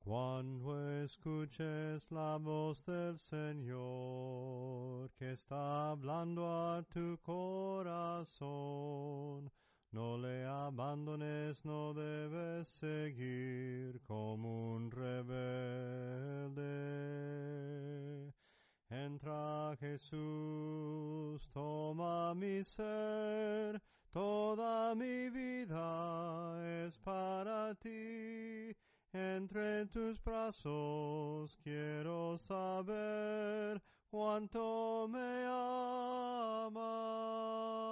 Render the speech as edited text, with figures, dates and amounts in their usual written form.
Cuando escuches la voz del Señor que está hablando a tu corazón, no le abandones, no debes seguir como un rebelde. Entra Jesús, toma mi ser, toda mi vida es para ti. Entre tus brazos quiero saber cuánto me amas.